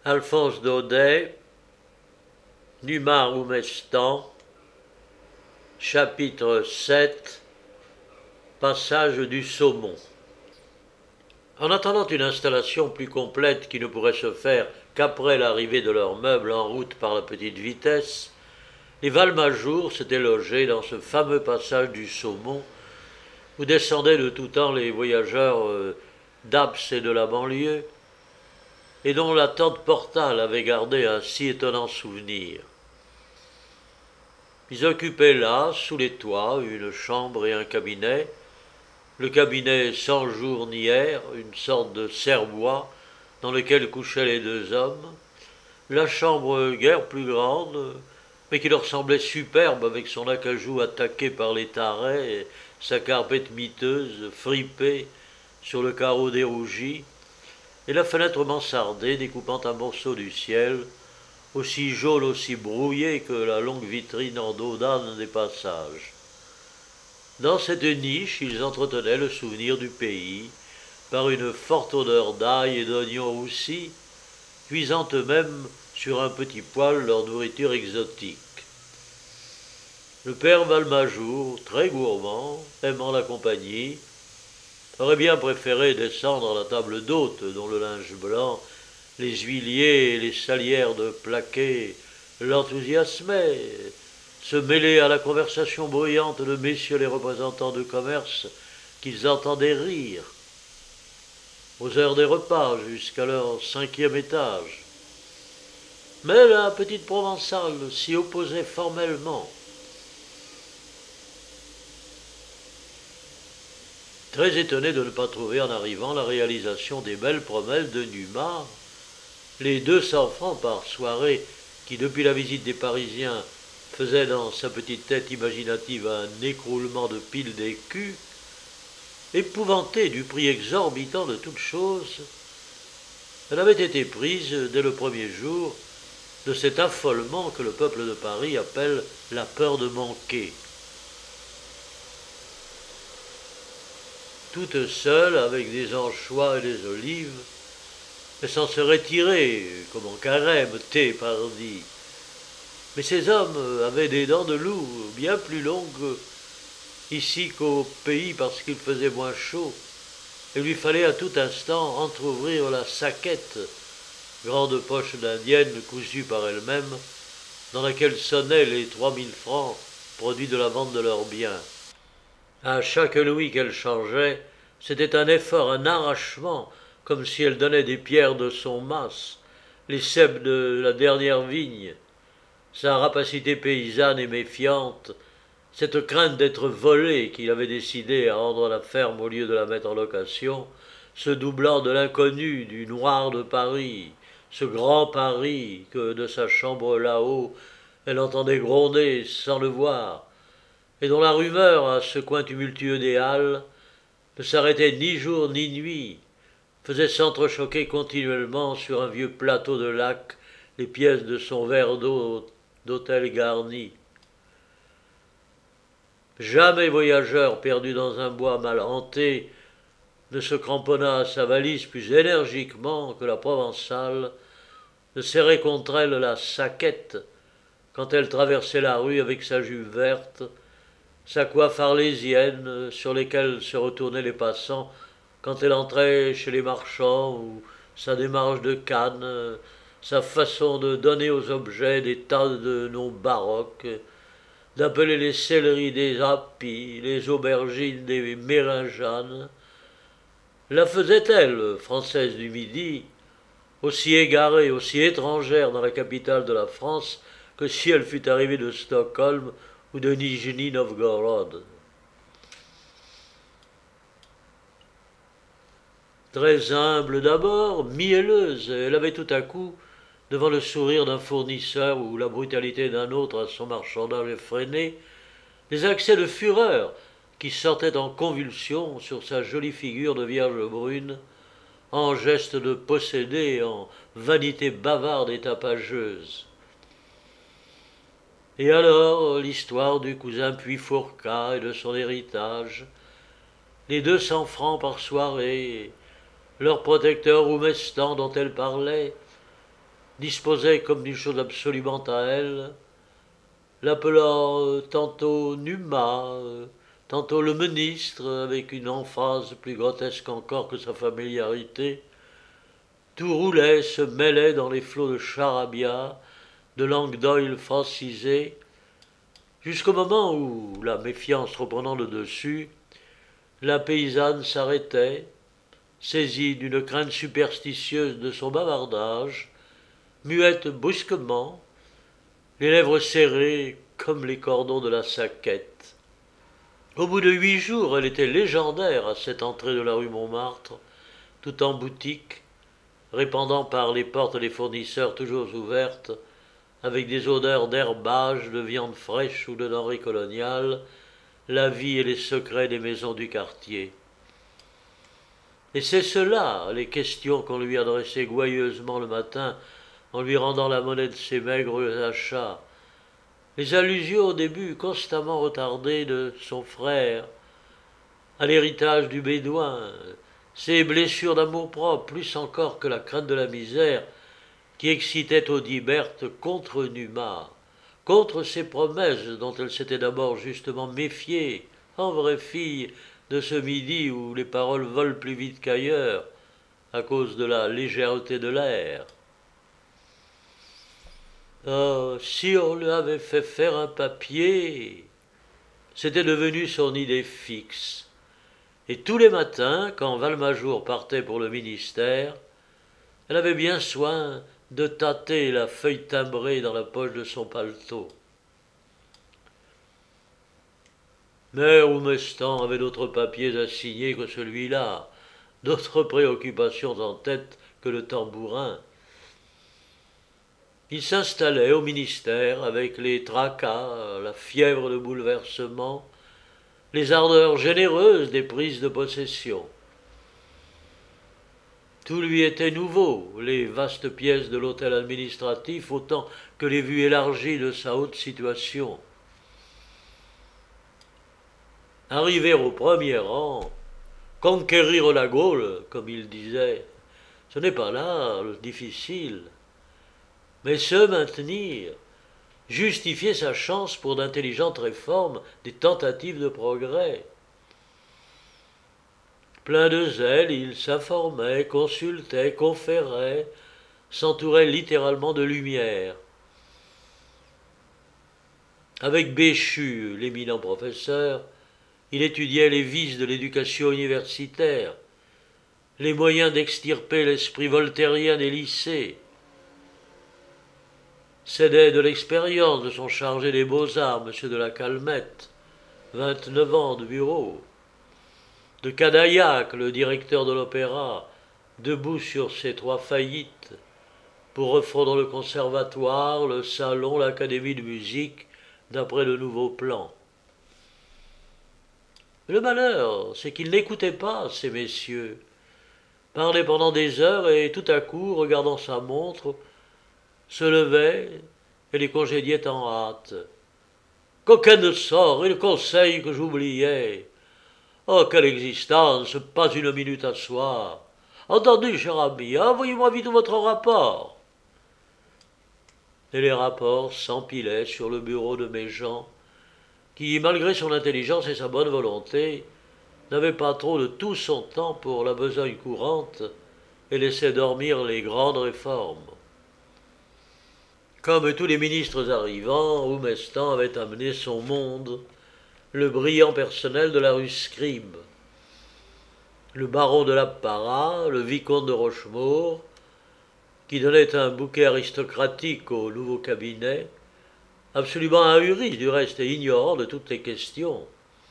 Alphonse Daudet, Numa Oumestan, chapitre 7, passage du saumon. En attendant une installation plus complète qui ne pourrait se faire qu'après l'arrivée de leurs meubles en route par la petite vitesse, les Valmajour s'étaient logés dans ce fameux passage du saumon où descendaient de tout temps les voyageurs d'Aps et de la banlieue, et dont la tante Portal avait gardé un si étonnant souvenir. Ils occupaient là, sous les toits, une chambre et un cabinet, le cabinet sans jour ni air, une sorte de serre-bois dans lequel couchaient les deux hommes, la chambre guère plus grande, mais qui leur semblait superbe avec son acajou attaqué par les tarets et sa carpette miteuse, fripée sur le carreau dérougi, et la fenêtre mansardée découpant un morceau du ciel, aussi jaune, aussi brouillé que la longue vitrine en dos d'âne des passages. Dans cette niche, ils entretenaient le souvenir du pays, par une forte odeur d'ail et d'oignons roussis, cuisant eux-mêmes sur un petit poêle leur nourriture exotique. Le père Valmajour, très gourmand, aimant la compagnie, aurait bien préféré descendre à la table d'hôte dont le linge blanc, les huiliers et les salières de plaqué l'enthousiasmaient, se mêler à la conversation bruyante de messieurs les représentants de commerce qu'ils entendaient rire, aux heures des repas jusqu'à leur 5e étage. Mais la petite provençale s'y opposait formellement. Très étonné de ne pas trouver en arrivant la réalisation des belles promesses de Numa, les 200 francs par soirée qui, depuis la visite des Parisiens, faisaient dans sa petite tête imaginative un écroulement de piles d'écus, épouvantée du prix exorbitant de toutes choses, elle avait été prise dès le premier jour de cet affolement que le peuple de Paris appelle la peur de manquer. Toute seule, avec des anchois et des olives, elle s'en serait tirée, comme en carême, thé pardi. Mais ces hommes avaient des dents de loup bien plus longues ici qu'au pays parce qu'il faisait moins chaud. Il lui fallait à tout instant entr'ouvrir la saquette, grande poche d'indienne cousue par elle-même, dans laquelle sonnaient les 3000 francs produits de la vente de leurs biens. À chaque louis qu'elle changeait, c'était un effort, un arrachement, comme si elle donnait des pierres de son mas, les cèpes de la dernière vigne. Sa rapacité paysanne et méfiante, cette crainte d'être volée qu'il avait décidé à rendre la ferme au lieu de la mettre en location, se doublant de l'inconnu, du noir de Paris, ce grand Paris que, de sa chambre là-haut, elle entendait gronder sans le voir, et dont la rumeur, à ce coin tumultueux des Halles, ne s'arrêtait ni jour ni nuit, faisait s'entrechoquer continuellement sur un vieux plateau de lac les pièces de son verre d'eau d'hôtel garni. Jamais voyageur perdu dans un bois mal hanté ne se cramponna à sa valise plus énergiquement que la Provençale ne serrait contre elle la saquette quand elle traversait la rue avec sa jupe verte, sa coiffe arlésienne sur lesquelles se retournaient les passants quand elle entrait chez les marchands, ou sa démarche de canne, sa façon de donner aux objets des tas de noms baroques, d'appeler les céleris des apis, les aubergines des mérinjanes. La faisait-elle, française du Midi, aussi égarée, aussi étrangère dans la capitale de la France que si elle fût arrivée de Stockholm ou de Nijni Novgorod. Très humble d'abord, mielleuse, elle avait tout à coup, devant le sourire d'un fournisseur ou la brutalité d'un autre à son marchandage effréné, des accès de fureur qui sortaient en convulsions sur sa jolie figure de vierge brune, en geste de possédé, en vanité bavarde et tapageuse. Et alors, l'histoire du cousin Puyfourcas et de son héritage, les 200 francs par soirée, leur protecteur Oumestan dont elle parlait, disposait comme d'une chose absolument à elle, l'appelant tantôt Numa, tantôt le ministre, avec une emphase plus grotesque encore que sa familiarité. Tout roulait, se mêlait dans les flots de charabia, de langue d'oil francisée, jusqu'au moment où, la méfiance reprenant le dessus, la paysanne s'arrêtait, saisie d'une crainte superstitieuse de son bavardage, muette brusquement, les lèvres serrées comme les cordons de la saquette. Au bout de 8 jours, elle était légendaire à cette entrée de la rue Montmartre, tout en boutique, répandant par les portes des fournisseurs toujours ouvertes, avec des odeurs d'herbage, de viande fraîche ou de denrées coloniales, la vie et les secrets des maisons du quartier. Et c'est cela, les questions qu'on lui adressait gouailleusement le matin en lui rendant la monnaie de ses maigres achats, les allusions au début constamment retardées de son frère, à l'héritage du bédouin, ses blessures d'amour-propre, plus encore que la crainte de la misère, qui excitait Audiberte contre Numa, contre ses promesses dont elle s'était d'abord justement méfiée, en vraie fille, de ce midi où les paroles volent plus vite qu'ailleurs, à cause de la légèreté de l'air. Oh, si on lui avait fait faire un papier, c'était devenu son idée fixe. Et tous les matins, quand Valmajour partait pour le ministère, elle avait bien soin de tâter la feuille timbrée dans la poche de son paletot. Mais Roumestan avait d'autres papiers à signer que celui-là, d'autres préoccupations en tête que le tambourin. Il s'installait au ministère avec les tracas, la fièvre de bouleversement, les ardeurs généreuses des prises de possession. Tout lui était nouveau, les vastes pièces de l'hôtel administratif autant que les vues élargies de sa haute situation. Arriver au premier rang, conquérir la Gaule, comme il disait, ce n'est pas là le difficile, mais se maintenir, justifier sa chance pour d'intelligentes réformes, des tentatives de progrès. Plein de zèle, il s'informait, consultait, conférait, s'entourait littéralement de lumière. Avec Béchu, l'éminent professeur, il étudiait les vices de l'éducation universitaire, les moyens d'extirper l'esprit voltairien des lycées, s'aidait de l'expérience de son chargé des beaux-arts, M. de la Calmette, 29 ans de bureau, de Cadaillac, le directeur de l'opéra, debout sur ses 3 faillites, pour refondre le conservatoire, le salon, l'académie de musique, d'après le nouveau plan. Le malheur, c'est qu'il n'écoutait pas ces messieurs, parlait pendant des heures et tout à coup, regardant sa montre, se levait et les congédiait en hâte. Coquin de sort et le conseil que j'oubliais. Oh, quelle existence, pas une minute à soi. Entendu, cher ami, envoyez-moi vite votre rapport. Et les rapports s'empilaient sur le bureau de Méjean, qui, malgré son intelligence et sa bonne volonté, n'avait pas trop de tout son temps pour la besogne courante et laissait dormir les grandes réformes. Comme tous les ministres arrivants, Oumestan avait amené son monde, le brillant personnel de la rue Scribe, le baron de l'Apparat, le vicomte de Rochemaure, qui donnait un bouquet aristocratique au nouveau cabinet, absolument ahuri du reste et ignorant de toutes les questions.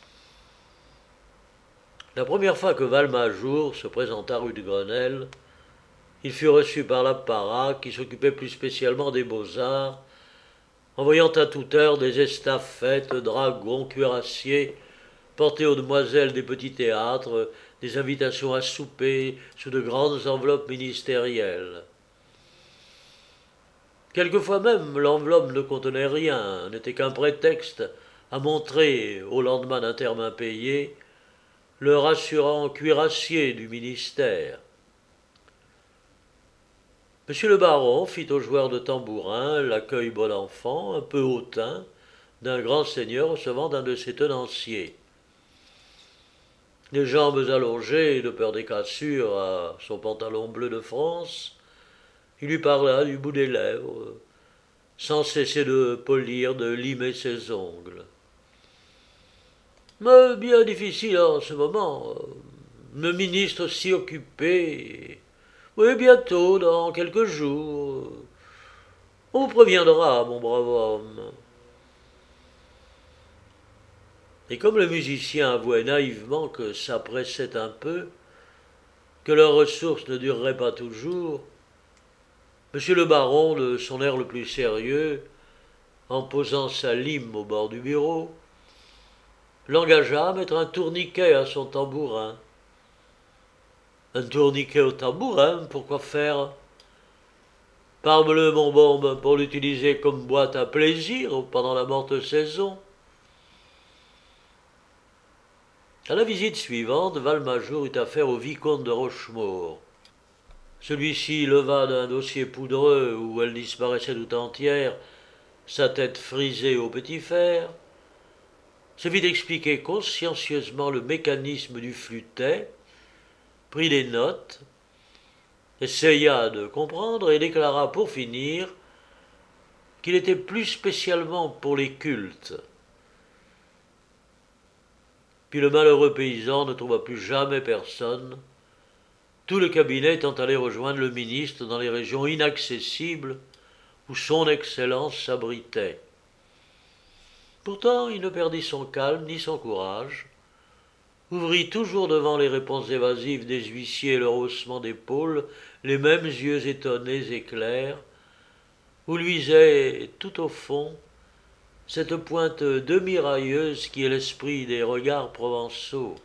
La première fois que Valmajour se présenta rue de Grenelle, il fut reçu par l'Apparat, qui s'occupait plus spécialement des beaux-arts, envoyant à toute heure des estafettes, dragons, cuirassiers, portés aux demoiselles des petits théâtres, des invitations à souper sous de grandes enveloppes ministérielles. Quelquefois même, l'enveloppe ne contenait rien, n'était qu'un prétexte à montrer, au lendemain d'un terme impayé, le rassurant cuirassier du ministère. Monsieur le baron fit au joueur de tambourin l'accueil bon enfant, un peu hautain, d'un grand seigneur recevant d'un de ses tenanciers. Les jambes allongées, de peur des cassures, à son pantalon bleu de France, il lui parla du bout des lèvres, sans cesser de polir, de limer ses ongles. Mais bien difficile en ce moment. Le ministre si occupé. Oui, bientôt, dans quelques jours. On vous préviendra, mon brave homme. Et comme le musicien avouait naïvement que ça pressait un peu, que leurs ressources ne dureraient pas toujours, monsieur le baron, de son air le plus sérieux, en posant sa lime au bord du bureau, l'engagea à mettre un tourniquet à son tambourin. Un tourniquet au tambourin, pourquoi faire? Parbleu, mon bombe, pour l'utiliser comme boîte à plaisir pendant la morte saison. À la visite suivante, Valmajour eut affaire au vicomte de Rochemaure. Celui-ci leva d'un dossier poudreux où elle disparaissait tout entière, sa tête frisée au petit fer, se fit expliquer consciencieusement le mécanisme du flûtet, prit des notes, essaya de comprendre et déclara pour finir qu'il était plus spécialement pour les cultes. Puis le malheureux paysan ne trouva plus jamais personne, tout le cabinet étant allé rejoindre le ministre dans les régions inaccessibles où son Excellence s'abritait. Pourtant, il ne perdit son calme ni son courage, ouvrit toujours devant les réponses évasives des huissiers et leur haussement d'épaules les mêmes yeux étonnés et clairs, où luisait tout au fond cette pointe demi-railleuse qui est l'esprit des regards provençaux.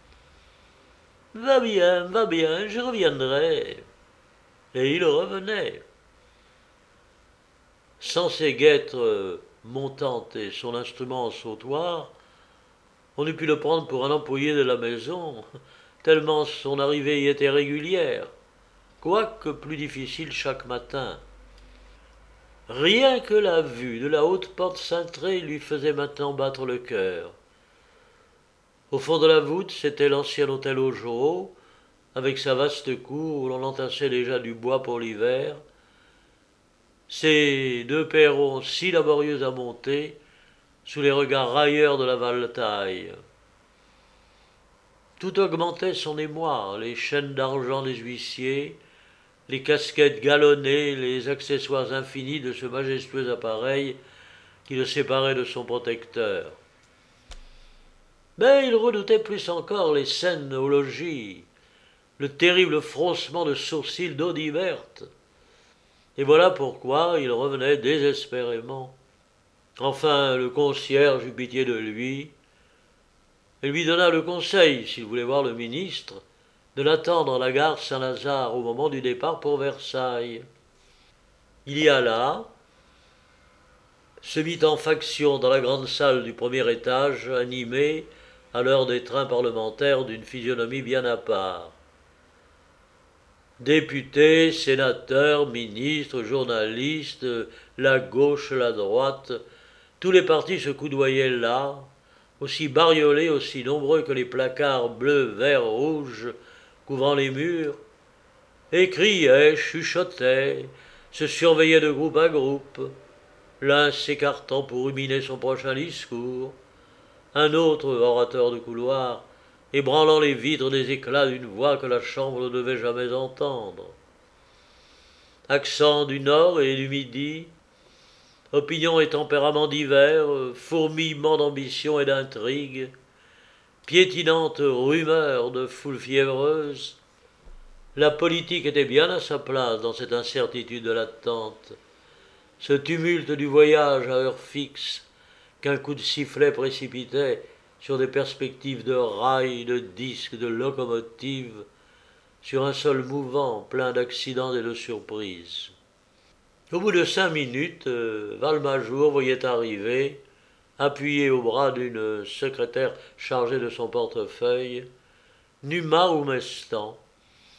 Va bien, je reviendrai. Et il revenait. Sans ses guêtres montantes et son instrument en sautoir, on eût pu le prendre pour un employé de la maison, tellement son arrivée y était régulière, quoique plus difficile chaque matin. Rien que la vue de la haute porte cintrée lui faisait maintenant battre le cœur. Au fond de la voûte, c'était l'ancien hôtel Augereau, avec sa vaste cour où l'on entassait déjà du bois pour l'hiver, ses deux perrons si laborieux à monter, sous les regards railleurs de la Valetaille. Tout augmentait son émoi, les chaînes d'argent des huissiers, les casquettes galonnées, les accessoires infinis de ce majestueux appareil qui le séparait de son protecteur. Mais il redoutait plus encore les scènes au logis, le terrible froncement de sourcils d'Audiberte. Et voilà pourquoi il revenait désespérément. Enfin, le concierge eut pitié de lui et lui donna le conseil, s'il voulait voir le ministre, de l'attendre à la gare Saint-Lazare au moment du départ pour Versailles. Il y alla, se mit en faction dans la grande salle du premier étage, animée, à l'heure des trains parlementaires, d'une physionomie bien à part. Députés, sénateurs, ministres, journalistes, la gauche, la droite, tous les partis se coudoyaient là, aussi bariolés, aussi nombreux que les placards bleus, verts, rouges couvrant les murs, et criaient, chuchotaient, se surveillaient de groupe à groupe, l'un s'écartant pour ruminer son prochain discours, un autre, orateur de couloir, ébranlant les vitres des éclats d'une voix que la chambre ne devait jamais entendre. Accents du nord et du midi, opinions et tempéraments divers, fourmillement d'ambition et d'intrigue, piétinantes rumeurs de foules fiévreuses, la politique était bien à sa place dans cette incertitude de l'attente, ce tumulte du voyage à heure fixe qu'un coup de sifflet précipitait sur des perspectives de rails, de disques, de locomotives, sur un sol mouvant, plein d'accidents et de surprises. Au bout de 5 minutes, Valmajour voyait arriver, appuyé au bras d'une secrétaire chargée de son portefeuille, Numa Oumestan,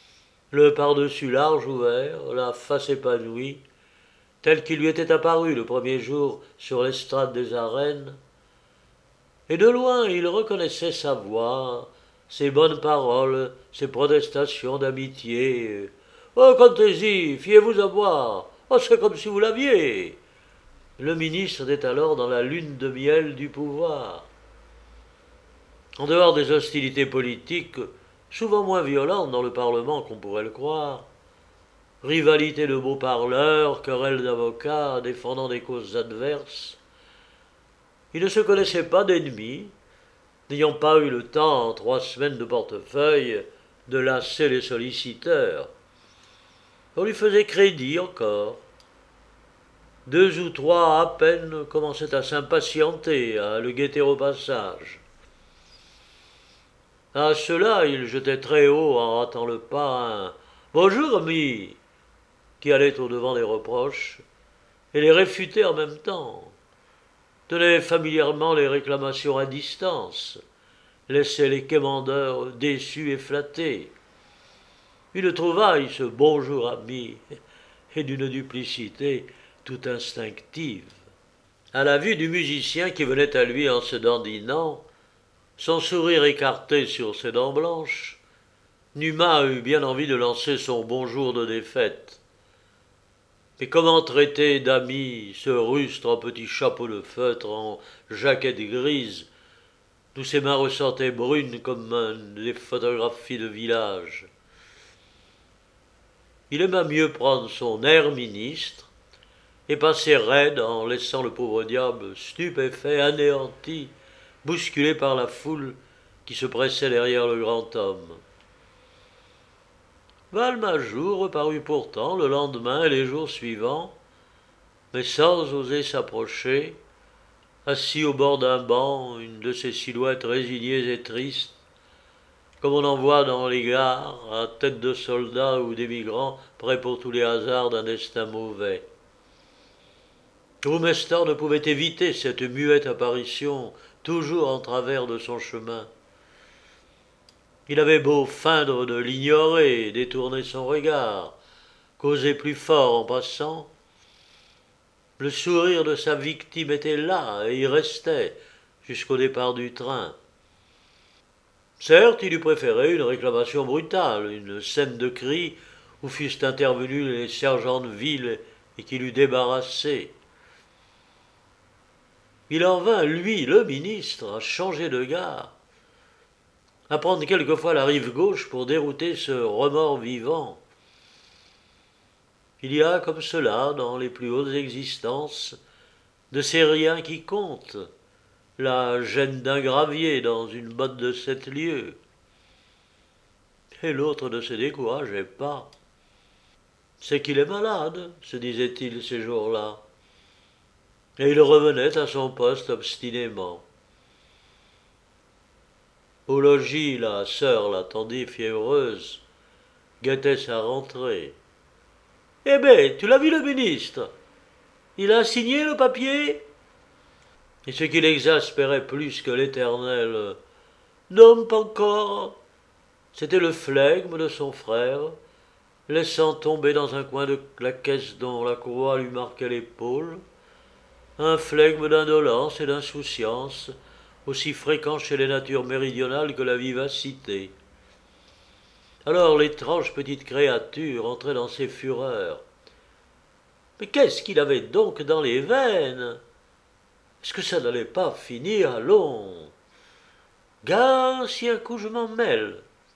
le pardessus large ouvert, la face épanouie, tel qu'il lui était apparu le premier jour sur l'estrade des arènes, et de loin il reconnaissait sa voix, ses bonnes paroles, ses protestations d'amitié. Oh, comptez-y, fiez-vous à moi. Oh, c'est comme si vous l'aviez. Le ministre était alors dans la lune de miel du pouvoir. En dehors des hostilités politiques, souvent moins violentes dans le Parlement qu'on pourrait le croire, rivalité de beaux parleurs, querelles d'avocats défendant des causes adverses, ils ne se connaissaient pas d'ennemis, n'ayant pas eu le temps, en 3 semaines de portefeuille, de lasser les solliciteurs. On lui faisait crédit encore. 2 ou 3 à peine commençaient à s'impatienter, à le guetter au passage. À cela, il jetait très haut en ratant le pas un Bonjour, ami qui allait au-devant des reproches et les réfutait en même temps, tenait familièrement les réclamations à distance, laissait les quémandeurs déçus et flattés. Une trouvaille, ce bonjour ami, et d'une duplicité tout instinctive. À la vue du musicien qui venait à lui en se dandinant, son sourire écarté sur ses dents blanches, Numa eut bien envie de lancer son bonjour de défaite. Mais comment traiter d'ami ce rustre en petit chapeau de feutre, en jaquette grise, d'où ses mains ressentaient brunes comme des photographies de village. Il aima mieux prendre son air ministre et passer raide en laissant le pauvre diable stupéfait, anéanti, bousculé par la foule qui se pressait derrière le grand homme. Valmajour reparut pourtant le lendemain et les jours suivants, mais sans oser s'approcher, assis au bord d'un banc, une de ces silhouettes résignées et tristes, comme on en voit dans les gares, à tête de soldats ou d'émigrants prêts pour tous les hasards d'un destin mauvais. Roumestan ne pouvait éviter cette muette apparition, toujours en travers de son chemin. Il avait beau feindre de l'ignorer, détourner son regard, causer plus fort en passant, le sourire de sa victime était là et y restait jusqu'au départ du train. Certes, il eût préféré une réclamation brutale, une scène de cris où fussent intervenus les sergents de ville et qui l'eût débarrassé. Il en vint, lui, le ministre, à changer de gare, à prendre quelquefois la rive gauche pour dérouter ce remords vivant. Il y a comme cela, dans les plus hautes existences, de ces riens qui comptent, la gêne d'un gravier dans une botte de 7 lieues. Et l'autre ne se décourageait pas. C'est qu'il est malade, se disait-il ces jours-là. Et il revenait à son poste obstinément. Au logis, la sœur l'attendit fiévreuse, guettait sa rentrée. Eh ben, tu l'as vu le ministre? Il a signé le papier? Et ce qui l'exaspérait plus que l'éternel non, pas encore, c'était le flegme de son frère, laissant tomber dans un coin de la caisse dont la croix lui marquait l'épaule, un flegme d'indolence et d'insouciance, aussi fréquent chez les natures méridionales que la vivacité. Alors l'étrange petite créature entrait dans ses fureurs. Mais qu'est-ce qu'il avait donc dans les veines? Est-ce que ça n'allait pas finir? Allons, gare si un coup je m'en mêle.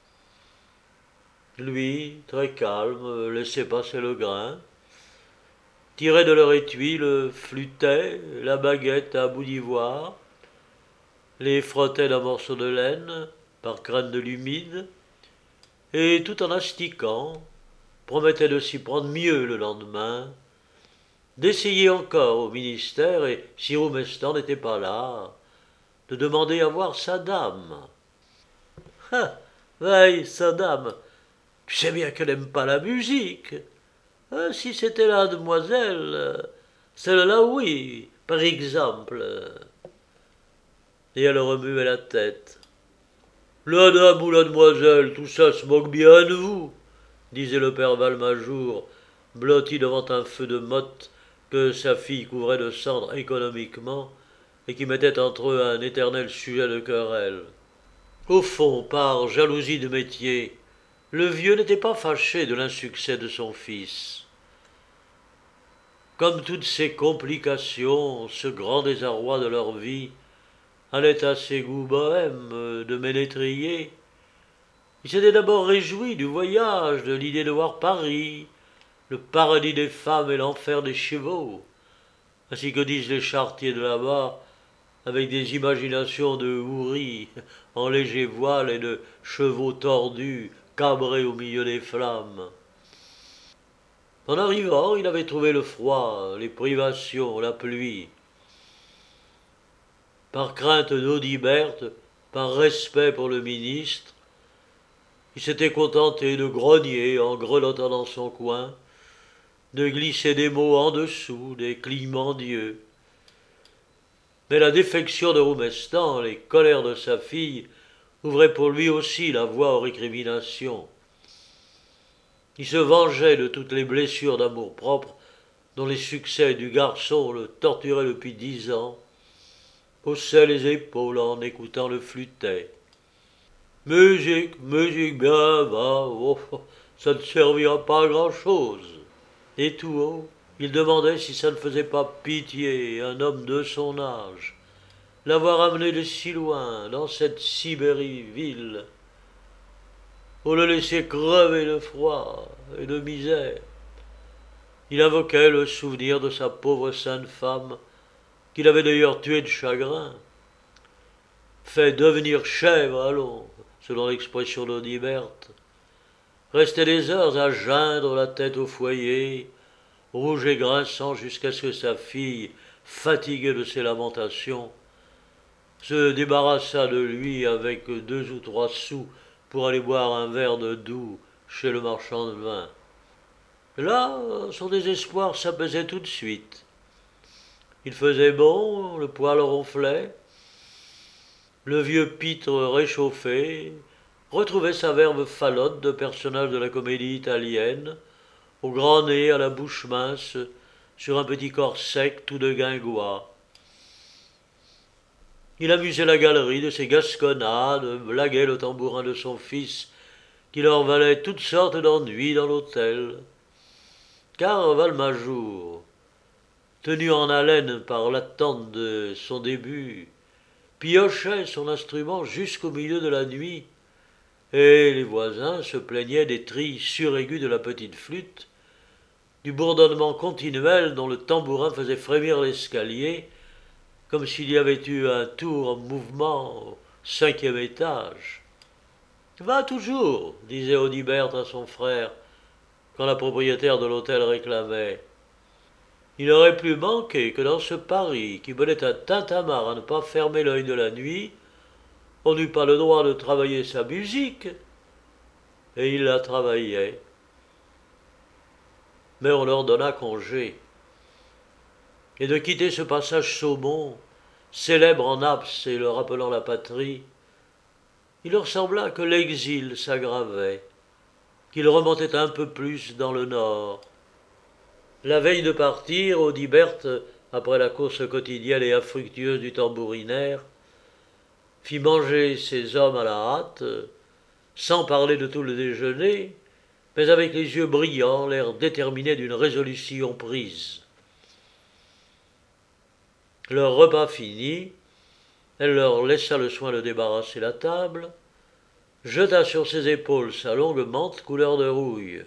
Lui, très calme, laissait passer le grain, tirait de leur étui le flûtet, la baguette à bout d'ivoire, les frottait d'un morceau de laine, par crainte de l'humide, et tout en astiquant, promettait de s'y prendre mieux le lendemain, d'essayer encore au ministère, et si Roumestan n'était pas là, de demander à voir sa dame. Ah, veille, sa dame, tu sais bien qu'elle n'aime pas la musique. Ah, si c'était la demoiselle, celle-là oui, par exemple. Et elle remuait la tête. La dame ou la demoiselle, tout ça se moque bien de vous. disait le père Valmajour, blotti devant un feu de motte que sa fille couvrait de cendres économiquement et qui mettait entre eux un éternel sujet de querelle. Au fond, par jalousie de métier, le vieux n'était pas fâché de l'insuccès de son fils. Comme toutes ces complications, ce grand désarroi de leur vie allait à ses goûts bohèmes de ménétrier, il s'était d'abord réjoui du voyage, de l'idée de voir Paris, le paradis des femmes et l'enfer des chevaux, ainsi que disent les charretiers de là-bas, avec des imaginations de houris en léger voile et de chevaux tordus, cabrés au milieu des flammes. En arrivant, il avait trouvé le froid, les privations, la pluie. Par crainte d'Audibert, par respect pour le ministre, il s'était contenté de grogner en grelottant dans son coin, de glisser des mots en dessous, des clignements d'yeux. Mais la défection de Roumestan, les colères de sa fille, ouvraient pour lui aussi la voie aux récriminations. Il se vengeait de toutes les blessures d'amour-propre dont les succès du garçon le torturaient depuis 10 ans, haussait les épaules en écoutant le flûtet. Musique, musique, bien va, oh, ça ne servira pas à grand-chose. Et tout haut, il demandait si ça ne faisait pas pitié un homme de son âge, l'avoir amené de si loin, dans cette Sibérie ville, pour le laisser crever de froid et de misère. Il invoquait le souvenir de sa pauvre sainte femme, qu'il avait d'ailleurs tuée de chagrin, fait devenir chèvre à l'ombre, selon l'expression d'Audibert, restait des heures à geindre la tête au foyer, rouge et grinçant jusqu'à ce que sa fille, fatiguée de ses lamentations, se débarrassât de lui avec 2 ou 3 sous pour aller boire un verre de doux chez le marchand de vin. Là, son désespoir s'apaisait tout de suite. Il faisait bon, le poêle ronflait, le vieux pitre réchauffé retrouvait sa verve falote de personnage de la comédie italienne, au grand nez, à la bouche mince, sur un petit corps sec tout de guingois. Il amusait la galerie de ses gasconnades, blaguait le tambourin de son fils, qui leur valait toutes sortes d'ennuis dans l'hôtel. Car Valmajour, tenu en haleine par l'attente de son début, piochait son instrument jusqu'au milieu de la nuit, et les voisins se plaignaient des trilles suraiguës de la petite flûte, du bourdonnement continuel dont le tambourin faisait frémir l'escalier, comme s'il y avait eu un tour en mouvement au 5e étage. Va toujours, disait Audibert à son frère, quand la propriétaire de l'hôtel réclamait. Il n'aurait plus manqué que dans ce Paris qui menait un tintamarre à ne pas fermer l'œil de la nuit, on n'eût pas le droit de travailler sa musique, et il la travaillait. Mais on leur donna congé. Et de quitter ce passage Saumon, célèbre en Apse et le rappelant la patrie, il leur sembla que l'exil s'aggravait, qu'il remontait un peu plus dans le nord. La veille de partir, Audibert, après la course quotidienne et infructueuse du tambourinaire, fit manger ses hommes à la hâte, sans parler de tout le déjeuner, mais avec les yeux brillants, l'air déterminé d'une résolution prise. Leur repas fini, elle leur laissa le soin de débarrasser la table, jeta sur ses épaules sa longue mante couleur de rouille.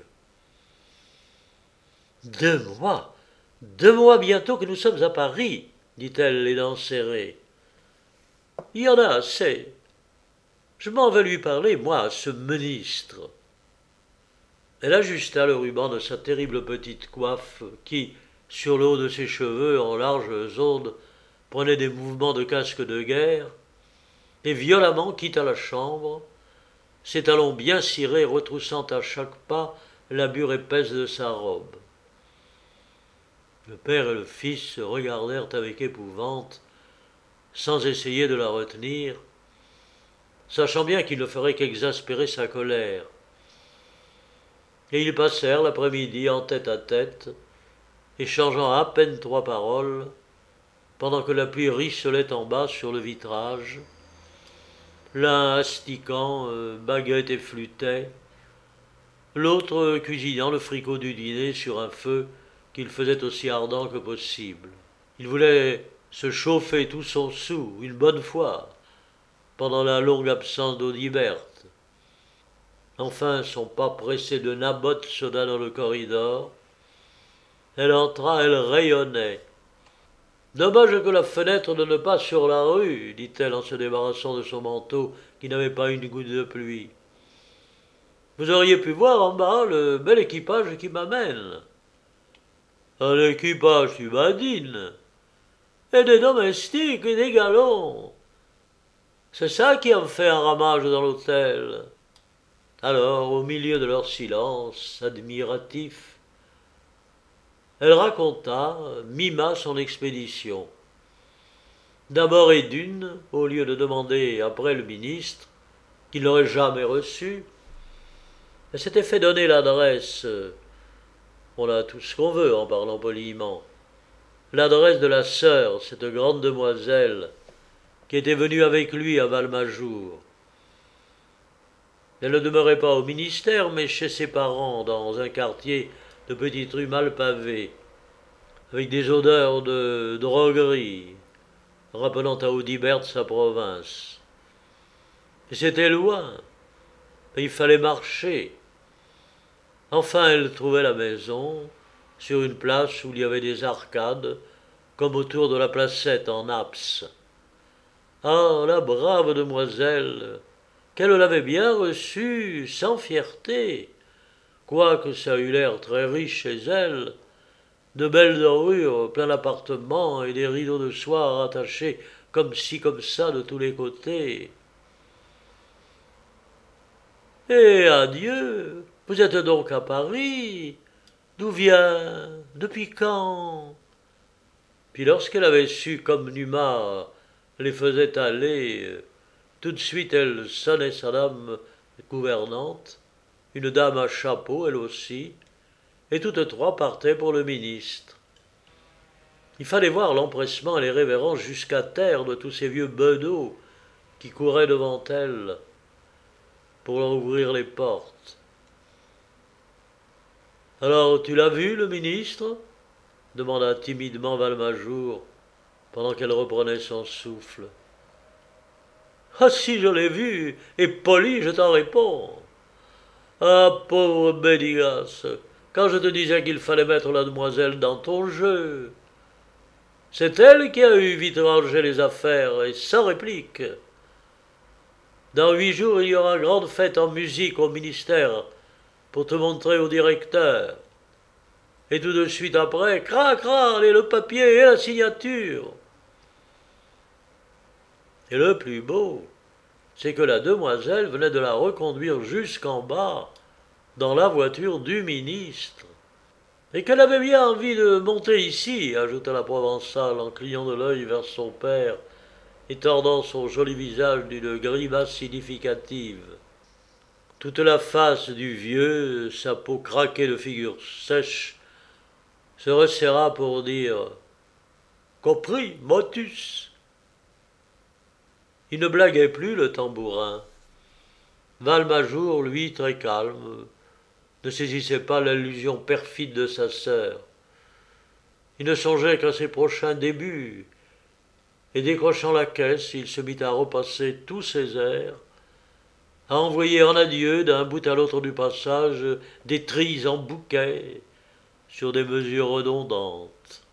2 mois, 2 mois bientôt que nous sommes à Paris, dit-elle les dents serrées. Il y en a assez. Je m'en vais lui parler, moi, à ce ministre. Elle ajusta le ruban de sa terrible petite coiffe qui, sur le haut de ses cheveux en larges ondes, prenait des mouvements de casque de guerre, et violemment quitta la chambre, ses talons bien cirés retroussant à chaque pas la bure épaisse de sa robe. Le père et le fils se regardèrent avec épouvante, sans essayer de la retenir, sachant bien qu'il ne ferait qu'exaspérer sa colère. Et ils passèrent l'après-midi en tête-à-tête, échangeant à peine 3 paroles, pendant que la pluie ruisselait en bas sur le vitrage, l'un astiquant baguette et flûtait, l'autre cuisinant le fricot du dîner sur un feu qu'il faisait aussi ardent que possible. Il voulait se chauffer tout son sou, une bonne fois, pendant la longue absence d'Audiberte. Enfin, son pas pressé de Naboth sonna dans le corridor. Elle entra, elle rayonnait. Dommage que la fenêtre ne donne pas sur la rue, dit-elle en se débarrassant de son manteau qui n'avait pas une goutte de pluie. Vous auriez pu voir en bas le bel équipage qui m'amène. Un équipage, tu badines. Et des domestiques et des galons. C'est ça qui en fait un ramage dans l'hôtel. Alors, au milieu de leur silence admiratif, elle raconta, mima son expédition. D'abord et d'une, au lieu de demander après le ministre, qu'il n'aurait jamais reçu, elle s'était fait donner l'adresse, on a tout ce qu'on veut en parlant poliment, l'adresse de la sœur, cette grande demoiselle, qui était venue avec lui à Valmajour. Elle ne demeurait pas au ministère, mais chez ses parents, dans un quartier de petites rues mal pavées, avec des odeurs de droguerie, rappelant à Audibert sa province. Et c'était loin, mais il fallait marcher. Enfin, elle trouvait la maison, sur une place où il y avait des arcades, comme autour de la placette en Apse. Ah, la brave demoiselle, qu'elle l'avait bien reçue, sans fierté, quoique ça eût l'air très riche chez elle, de belles dorures, plein d'appartements et des rideaux de soie attachés comme ci comme ça de tous les côtés. Eh, adieu, vous êtes donc à Paris. D'où vient? Depuis quand? Puis lorsqu'elle avait su comme Numa les faisait aller, tout de suite elle sonnait sa dame gouvernante, une dame à chapeau elle aussi, et toutes trois partaient pour le ministre. Il fallait voir l'empressement et les révérences jusqu'à terre de tous ces vieux bedeaux qui couraient devant elle pour leur ouvrir les portes. Alors, tu l'as vu, le ministre? Demanda timidement Valmajour, pendant qu'elle reprenait son souffle. Ah, si je l'ai vu, et poli, je t'en réponds. Ah, pauvre Bédigas, quand je te disais qu'il fallait mettre la demoiselle dans ton jeu. C'est elle qui a eu vite rangé les affaires, et sans réplique. Dans 8 jours, il y aura grande fête en musique au ministère pour te montrer au directeur. Et tout de suite après, crac, et le papier et la signature. Et le plus beau, c'est que la demoiselle venait de la reconduire jusqu'en bas, dans la voiture du ministre. Et qu'elle avait bien envie de monter ici, ajouta la provençale en clignant de l'œil vers son père et tordant son joli visage d'une grimace significative. Toute la face du vieux, sa peau craquée de figure sèche, se resserra pour dire « Compris, motus !» Il ne blaguait plus, le tambourin. Valmajour, lui, très calme, ne saisissait pas l'allusion perfide de sa sœur. Il ne songeait qu'à ses prochains débuts, et décrochant la caisse, il se mit à repasser tous ses airs, à envoyer en adieu d'un bout à l'autre du passage des trilles en bouquet sur des mesures redondantes.